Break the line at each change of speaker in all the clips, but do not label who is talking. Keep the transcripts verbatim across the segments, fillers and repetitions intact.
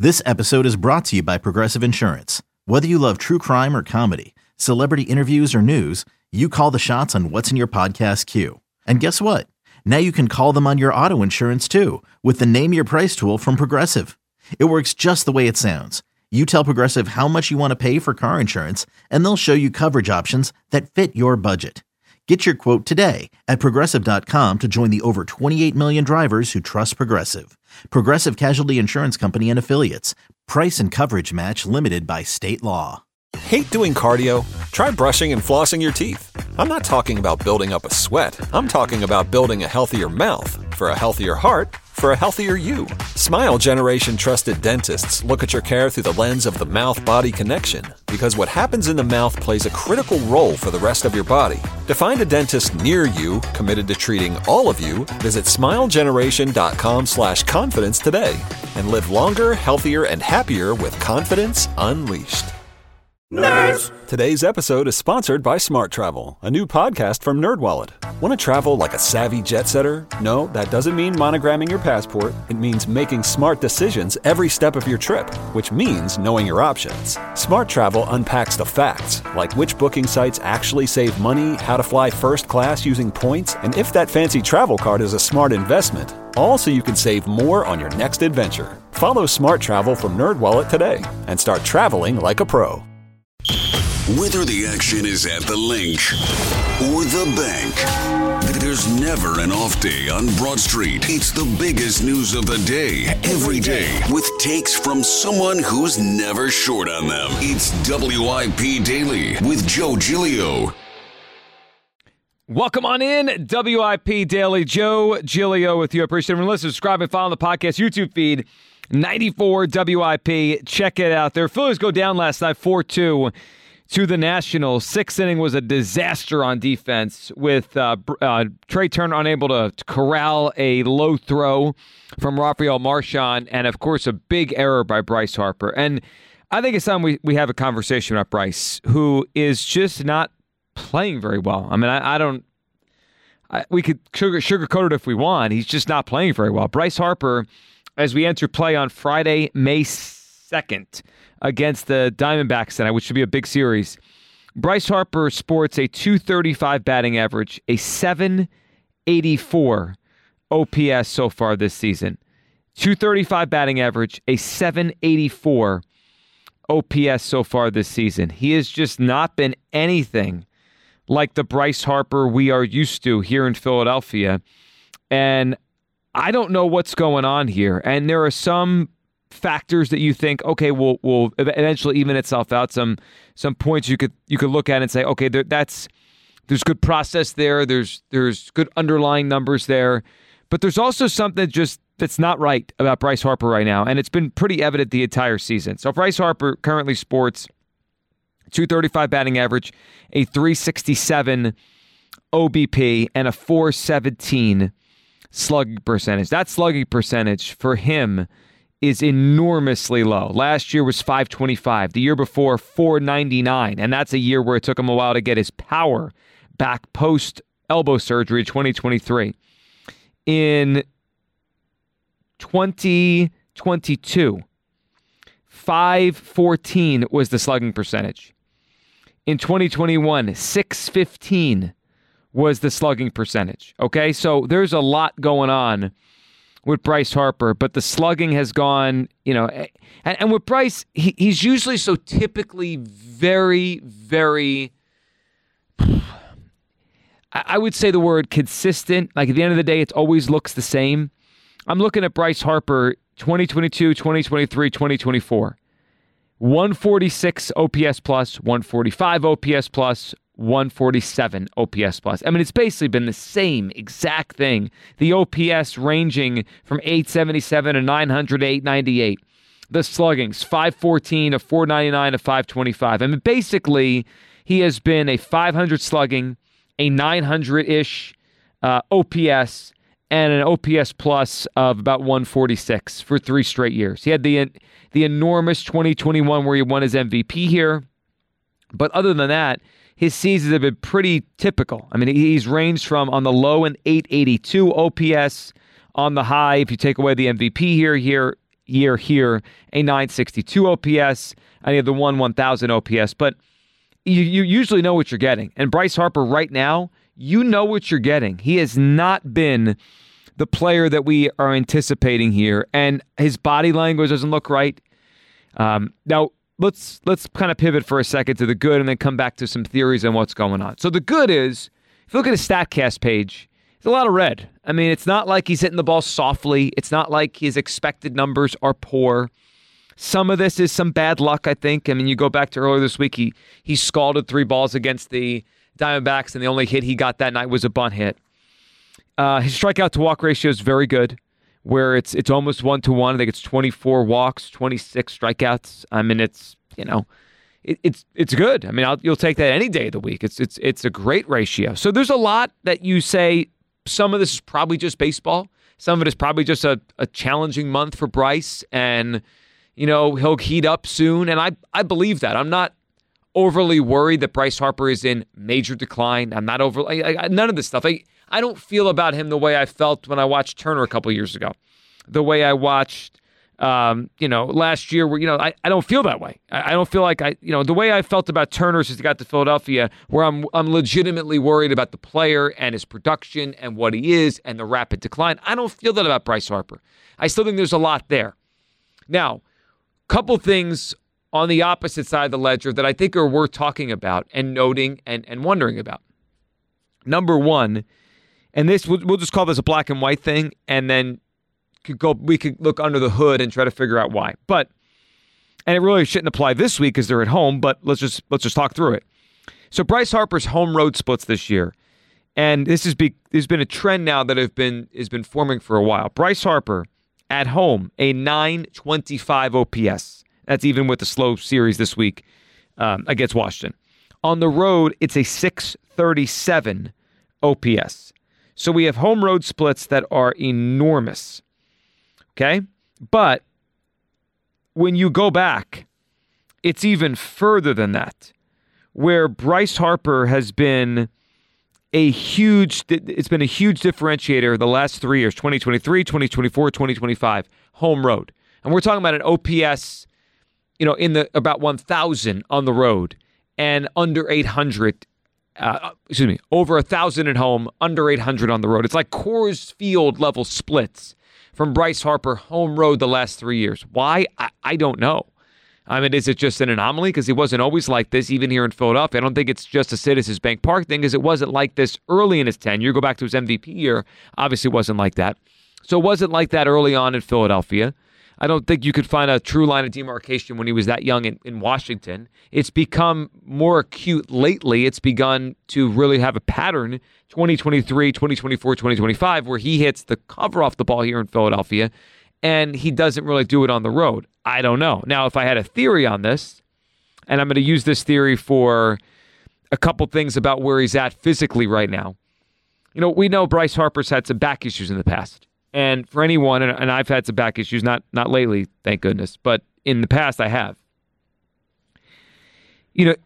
This episode is brought to you by Progressive Insurance. Whether you love true crime or comedy, celebrity interviews or news, you call the shots on what's in your podcast queue. And guess what? Now you can call them on your auto insurance too with the Name Your Price tool from Progressive. It works just the way it sounds. You tell Progressive how much you want to pay for car insurance, and they'll show you coverage options that fit your budget. Get your quote today at Progressive dot com to join the over twenty-eight million drivers who trust Progressive. Progressive Casualty Insurance Company and Affiliates. Price and coverage match limited by state law.
Hate doing cardio? Try brushing and flossing your teeth. I'm not talking about building up a sweat. I'm talking about building a healthier mouth. For a healthier heart, for a healthier you. Smile Generation trusted dentists look at your care through the lens of the mouth-body connection, because what happens in the mouth plays a critical role for the rest of your body. To find a dentist near you committed to treating all of you, visit smilegeneration.com slash confidence today and live longer, healthier, and happier with confidence unleashed. Nerds! Today's episode is sponsored by Smart Travel, a new podcast from NerdWallet. Want to travel like a savvy jet setter? No, that doesn't mean monogramming your passport. It means making smart decisions every step of your trip, which means knowing your options. Smart Travel unpacks the facts, like which booking sites actually save money, how to fly first class using points, and if that fancy travel card is a smart investment. All so you can save more on your next adventure. Follow Smart Travel from NerdWallet today and start traveling like a pro.
Whether the action is at the link or the bank, there's never an off day on Broad Street. It's the biggest news of the day, every day, with takes from someone who's never short on them. It's W I P Daily with Joe Giglio.
Welcome on in, W I P Daily. Joe Giglio with you. I appreciate everyone listening. Subscribe and follow the podcast YouTube feed, ninety-four W I P. Check it out. Their Phillies go down last night four two to the Nationals. Sixth inning was a disaster on defense with uh, uh, Trey Turner unable to corral a low throw from Rafael Marchand, and, of course, a big error by Bryce Harper. And I think it's time we, we have a conversation about Bryce, who is just not playing very well. I mean, I, I don't I, – we could sugar, sugarcoat it if we want. He's just not playing very well. Bryce Harper, as we enter play on Friday, May second, against the Diamondbacks tonight, which should be a big series. Bryce Harper sports a two thirty-five batting average, a seven eighty-four O P S so far this season. two thirty-five batting average, a seven eighty-four O P S so far this season. He has just not been anything like the Bryce Harper we are used to here in Philadelphia. And I don't know what's going on here. And there are some factors that you think, okay, will will eventually even itself out. Some some points you could you could look at and say, okay, there, that's there's good process there. There's there's good underlying numbers there, but there's also something just that's not right about Bryce Harper right now, and it's been pretty evident the entire season. So Bryce Harper currently sports two thirty-five batting average, a three sixty-seven O B P, and a four seventeen slugging percentage. That slugging percentage for him is enormously low. Last year was five twenty-five. The year before, four ninety-nine. And that's a year where it took him a while to get his power back post-elbow surgery in twenty twenty-three. In twenty twenty-two, five fourteen was the slugging percentage. In twenty twenty-one, six fifteen was the slugging percentage. Okay, so there's a lot going on with Bryce Harper, but the slugging has gone, you know, and, and with Bryce, he, he's usually so typically very, very, I, I would say the word consistent. Like at the end of the day, it always looks the same. I'm looking at Bryce Harper, twenty twenty-two, twenty twenty-three, twenty twenty-four. one forty-six O P S plus, one forty-five O P S plus, one forty-seven O P S plus. I mean, it's basically been the same exact thing. The O P S ranging from eight seventy-seven to nine hundred to eight ninety-eight. The sluggings, five fourteen to four ninety-nine to five twenty-five. I mean, basically, he has been a five hundred slugging, a nine hundred-ish uh, O P S, and an O P S plus of about one forty-six for three straight years. He had the the enormous twenty twenty-one where he won his M V P here. But other than that, his seasons have been pretty typical. I mean, he's ranged from on the low an eight eighty-two O P S, on the high, if you take away the M V P here, here year here, a nine sixty-two O P S, and he had the one one thousand O P S. But you, you usually know what you're getting. And Bryce Harper right now, you know what you're getting. He has not been the player that we are anticipating here, and his body language doesn't look right. Um, now, let's let's kind of pivot for a second to the good and then come back to some theories on what's going on. So the good is, if you look at his StatCast page, it's a lot of red. I mean, it's not like he's hitting the ball softly. It's not like his expected numbers are poor. Some of this is some bad luck, I think. I mean, you go back to earlier this week, he he scalded three balls against the Diamondbacks, and the only hit he got that night was a bunt hit. Uh, his strikeout to walk ratio is very good, where it's it's almost one to one. I think it's twenty-four walks, twenty-six strikeouts. I mean, it's you know, it, it's it's good. I mean, I'll, you'll take that any day of the week. It's it's it's a great ratio. So there's a lot that you say. Some of this is probably just baseball. Some of it is probably just a, a challenging month for Bryce, and you know he'll heat up soon. And I I believe that. I'm not overly worried that Bryce Harper is in major decline. I'm not over I, I, none of this stuff. I I don't feel about him the way I felt when I watched Turner a couple years ago. The way I watched, um, you know, last year, where you know, I, I don't feel that way. I, I don't feel like I, you know, the way I felt about Turner since he got to Philadelphia, where I'm I'm legitimately worried about the player and his production and what he is and the rapid decline. I don't feel that about Bryce Harper. I still think there's a lot there. Now, couple things on the opposite side of the ledger that I think are worth talking about and noting and, and wondering about. Number one, and this we'll, we'll just call this a black and white thing, and then could go we could look under the hood and try to figure out why. But and it really shouldn't apply this week because they're at home, but let's just let's just talk through it. So Bryce Harper's home road splits this year, and this has be there's been a trend now that have been has been forming for a while. Bryce Harper at home, a nine twenty-five O P S. That's even with the slow series this week um, against Washington. On the road, it's a six thirty-seven O P S. So we have home road splits that are enormous. Okay? But when you go back, it's even further than that, where Bryce Harper has been a huge, it's been a huge differentiator the last three years, twenty twenty-three, twenty twenty-four, twenty twenty-five, home road. And we're talking about an O P S, you know, in the about one thousand on the road and under eight hundred, uh, excuse me, over one thousand at home, under eight hundred on the road. It's like Coors Field level splits from Bryce Harper home road the last three years. Why? I, I don't know. I mean, is it just an anomaly? Because he wasn't always like this, even here in Philadelphia. I don't think it's just a Citizens Bank Park thing, because it wasn't like this early in his tenure. Go back to his M V P year. Obviously, it wasn't like that. So it wasn't like that early on in Philadelphia. I don't think you could find a true line of demarcation when he was that young in, in Washington. It's become more acute lately. It's begun to really have a pattern, twenty twenty-three, twenty twenty-four, twenty twenty-five, where he hits the cover off the ball here in Philadelphia, and he doesn't really do it on the road. I don't know. Now, if I had a theory on this, and I'm going to use this theory for a couple things about where he's at physically right now. You know, we know Bryce Harper's had some back issues in the past. And for anyone, and, and I've had some back issues, not not lately, thank goodness, but in the past I have. You know,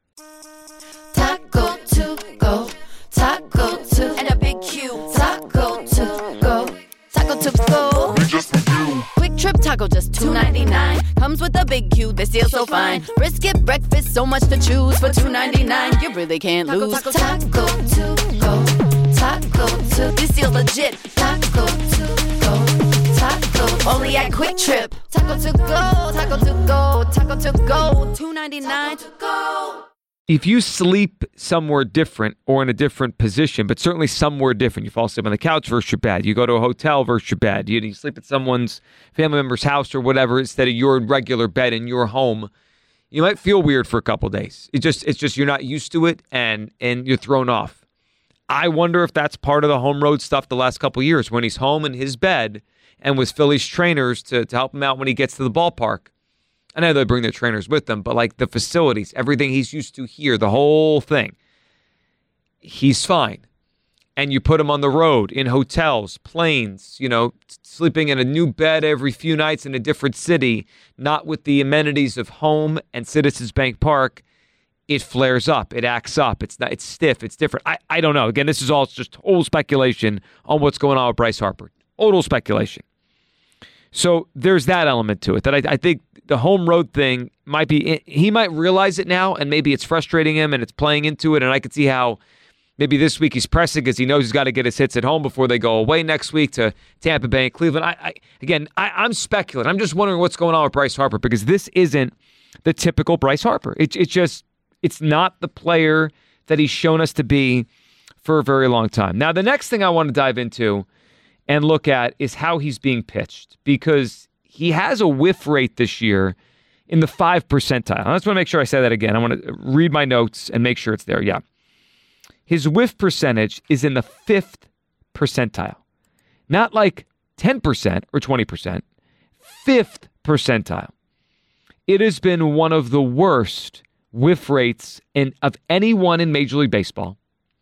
Taco to go, taco to, and a big Q. Taco to go, taco to go. Just for you. Quick Trip Taco, just two ninety-nine. Comes with a big Q, this deal so fine. Brisket breakfast, so much to choose for two ninety-nine. You really can't taco, lose. Taco, taco, taco to go, taco to. This deal's legit. Taco to go, taco. Only at Quick Trip. Taco to go, taco to go, taco to go. two ninety-nine to go.
If you sleep somewhere different or in a different position, but certainly somewhere different, you fall asleep on the couch versus your bed, you go to a hotel versus your bed, you, you sleep at someone's family member's house or whatever instead of your regular bed in your home, you might feel weird for a couple days. It just it's just you're not used to it and and you're thrown off. I wonder if that's part of the home road stuff the last couple years when he's home in his bed and with Phillies trainers to, to help him out when he gets to the ballpark. I know they bring their trainers with them, but like the facilities, everything he's used to here, the whole thing, he's fine. And you put him on the road, in hotels, planes, you know, sleeping in a new bed every few nights in a different city, not with the amenities of home and Citizens Bank Park, it flares up, it acts up, it's not, it's stiff, it's different. I, I don't know. Again, this is all just total speculation on what's going on with Bryce Harper. Total speculation. So there's that element to it that I, I think the home road thing might be, he might realize it now and maybe it's frustrating him and it's playing into it. And I could see how maybe this week he's pressing because he knows he's got to get his hits at home before they go away next week to Tampa Bay and Cleveland. I, I Again, I, I'm speculating. I'm just wondering what's going on with Bryce Harper because this isn't the typical Bryce Harper. It, it's just, it's not the player that he's shown us to be for a very long time. Now, the next thing I want to dive into and look at is how he's being pitched because he has a whiff rate this year in the five percentile. I just want to make sure I say that again. I want to read my notes and make sure it's there. Yeah. His whiff percentage is in the fifth percentile. Not like ten percent or twenty percent. Fifth percentile. It has been one of the worst whiff rates in, of anyone in Major League Baseball.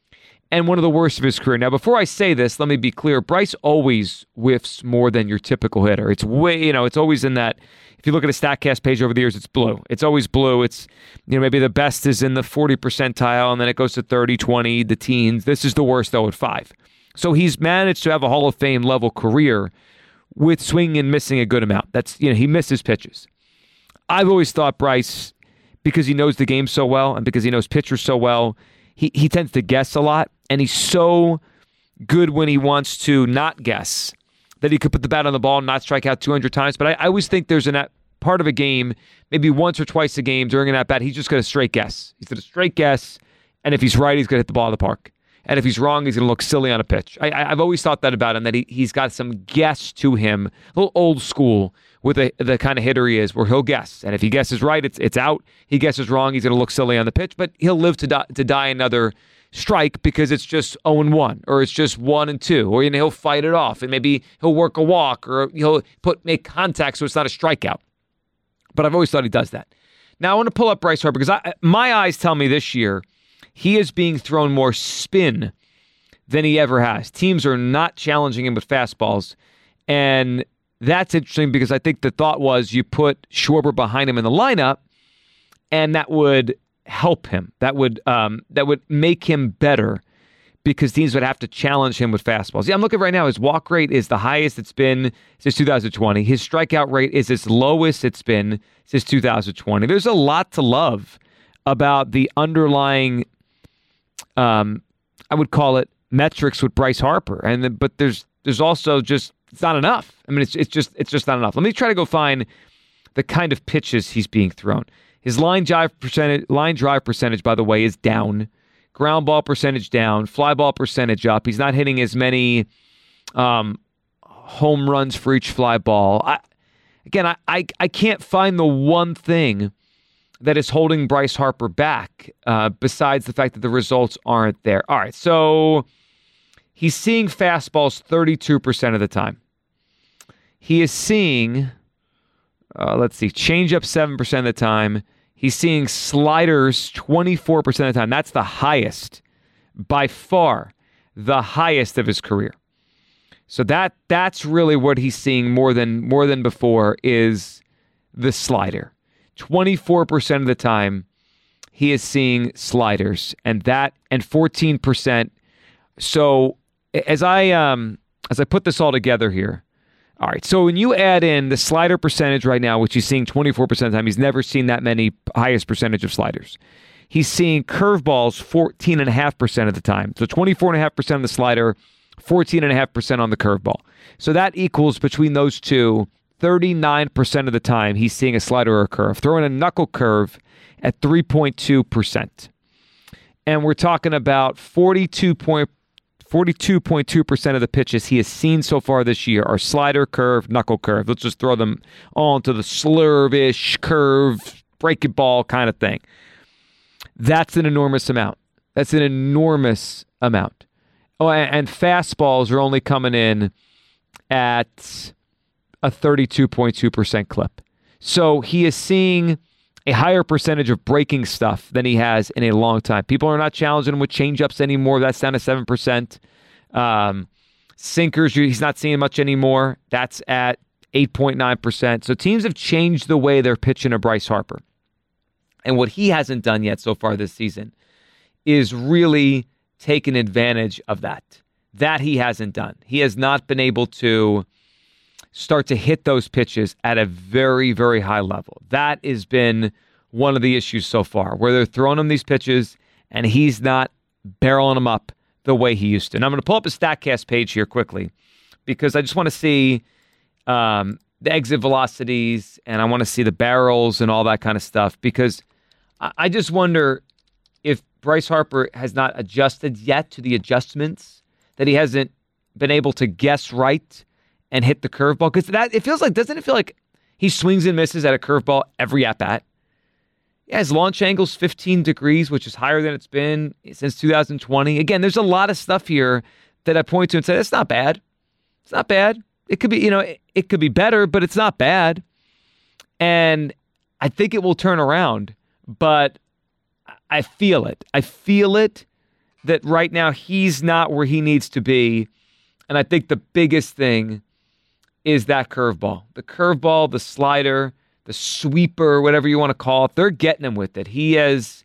And one of the worst of his career. Now, before I say this, let me be clear. Bryce always whiffs more than your typical hitter. It's way, you know, it's always in that, if you look at a StatCast page over the years, it's blue. It's always blue. It's, you know, maybe the best is in the forty percentile, and then it goes to thirty, twenty, the teens. This is the worst, though, at five. So he's managed to have a Hall of Fame level career with swinging and missing a good amount. That's, you know, he misses pitches. I've always thought Bryce, because he knows the game so well and because he knows pitchers so well, he, he tends to guess a lot. And he's so good when he wants to not guess that he could put the bat on the ball and not strike out two hundred times. But I, I always think there's a part of a game, maybe once or twice a game during an at-bat, he's just going to straight guess. He's going to straight guess, and if he's right, he's going to hit the ball in the park. And if he's wrong, he's going to look silly on a pitch. I, I, I've always thought that about him, that he, he's got some guess to him, a little old school with the, the kind of hitter he is, where he'll guess. And if he guesses right, it's it's out. He guesses wrong, he's going to look silly on the pitch, but he'll live to die, to die another strike because it's just oh and one, or it's just one and two, or you know, he'll fight it off, and maybe he'll work a walk, or he'll put make contact so it's not a strikeout. But I've always thought he does that. Now I want to pull up Bryce Harper because I, my eyes tell me this year he is being thrown more spin than he ever has. Teams are not challenging him with fastballs, and that's interesting because I think the thought was you put Schwarber behind him in the lineup, and that would help him. That would um, that would make him better because teams would have to challenge him with fastballs. Yeah, I'm looking right now. His walk rate is the highest it's been since two thousand twenty. His strikeout rate is its lowest it's been since two thousand twenty. There's a lot to love about the underlying, um, I would call it, metrics with Bryce Harper. And the, but there's there's also just it's not enough. I mean, it's it's just it's just not enough. Let me try to go find the kind of pitches he's being thrown. His line drive percentage, line drive percentage, by the way, is down. Ground ball percentage down. Fly ball percentage up. He's not hitting as many um, home runs for each fly ball. I, again, I, I I can't find the one thing that is holding Bryce Harper back uh, besides the fact that the results aren't there. All right, so he's seeing fastballs thirty-two percent of the time. He is seeing, uh, let's see, changeup seven percent of the time. He's seeing sliders twenty-four percent of the time. That's the highest, by far, the highest of his career. So that that's really what he's seeing more than more than before is the slider. twenty-four percent of the time, he is seeing sliders, and that and fourteen percent. So as I um as I put this all together here. All right, so when you add in the slider percentage right now, which he's seeing twenty-four percent of the time, he's never seen that many highest percentage of sliders. He's seeing curveballs fourteen point five percent of the time. So twenty-four point five percent on the slider, fourteen point five percent on the curveball. So that equals between those two, thirty-nine percent of the time he's seeing a slider or a curve. Throwing a knuckle curve at three point two percent. And we're talking about forty-two point forty-two point two percent of the pitches he has seen so far this year are slider, curve, knuckle curve. Let's just throw them all into the slurve-ish, curve, break it ball kind of thing. That's an enormous amount. That's an enormous amount. Oh, and, and fastballs are only coming in at a thirty-two point two percent clip. So he is seeing a higher percentage of breaking stuff than he has in a long time. People are not challenging him with changeups anymore. That's down to seven percent. Um, sinkers, he's not seeing much anymore. That's at eight point nine percent. So teams have changed the way they're pitching to Bryce Harper. And what he hasn't done yet so far this season is really taken advantage of that. That he hasn't done. He has not been able to start to hit those pitches at a very, very high level. That has been one of the issues so far, where they're throwing him these pitches and he's not barreling them up the way he used to. And I'm going to pull up a StatCast page here quickly because I just want to see um, the exit velocities and I want to see the barrels and all that kind of stuff because I, I just wonder if Bryce Harper has not adjusted yet to the adjustments, that he hasn't been able to guess right and hit the curveball. Because that it feels like, doesn't it feel like he swings and misses at a curveball every at-bat? Yeah, his launch angle's fifteen degrees, which is higher than it's been since two thousand twenty. Again, there's a lot of stuff here that I point to and say, that's not bad. It's not bad. It could be, you know, it, it could be better, but it's not bad. And I think it will turn around, but I feel it. I feel it that right now he's not where he needs to be. And I think the biggest thing is that curveball. The curveball, the slider, the sweeper, whatever you want to call it, they're getting him with it. He has...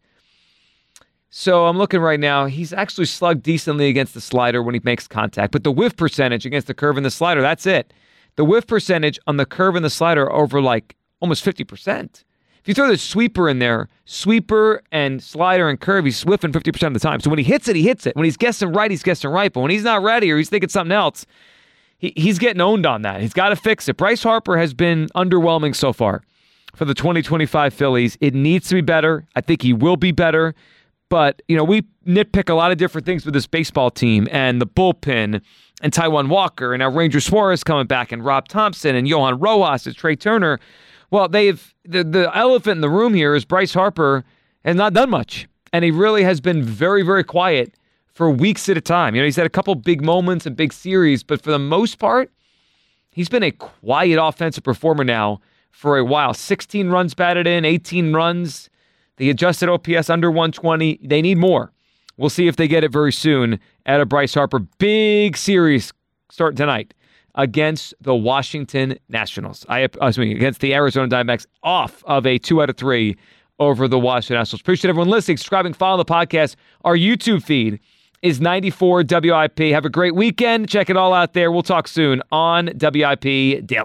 So I'm looking right now. He's actually slugged decently against the slider when he makes contact. But the whiff percentage against the curve and the slider, that's it. The whiff percentage on the curve and the slider are over like almost fifty percent. If you throw the sweeper in there, sweeper and slider and curve, he's swiffing fifty percent of the time. So when he hits it, he hits it. When he's guessing right, he's guessing right. But when he's not ready or he's thinking something else, he, he's getting owned on that. He's got to fix it. Bryce Harper has been underwhelming so far for the twenty twenty-five Phillies. It needs to be better. I think he will be better. But, you know, we nitpick a lot of different things with this baseball team and the bullpen and Taijuan Walker and now Ranger Suarez coming back and Rob Thompson and Johan Rojas and Trey Turner. Well, they've the, the elephant in the room here is Bryce Harper has not done much. And he really has been very, very quiet for weeks at a time. You know, he's had a couple big moments and big series, but for the most part, he's been a quiet offensive performer now for a while. sixteen runs batted in, eighteen runs. The adjusted O P S under one twenty. They need more. We'll see if they get it very soon at a Bryce Harper. Big series starting tonight against the Washington Nationals. I, I mean, against the Arizona Diamondbacks, off of a two out of three over the Washington Nationals. Appreciate everyone listening, subscribing, following the podcast. Our YouTube feed is ninety-four W I P. Have a great weekend. Check it all out there. We'll talk soon on W I P Daily.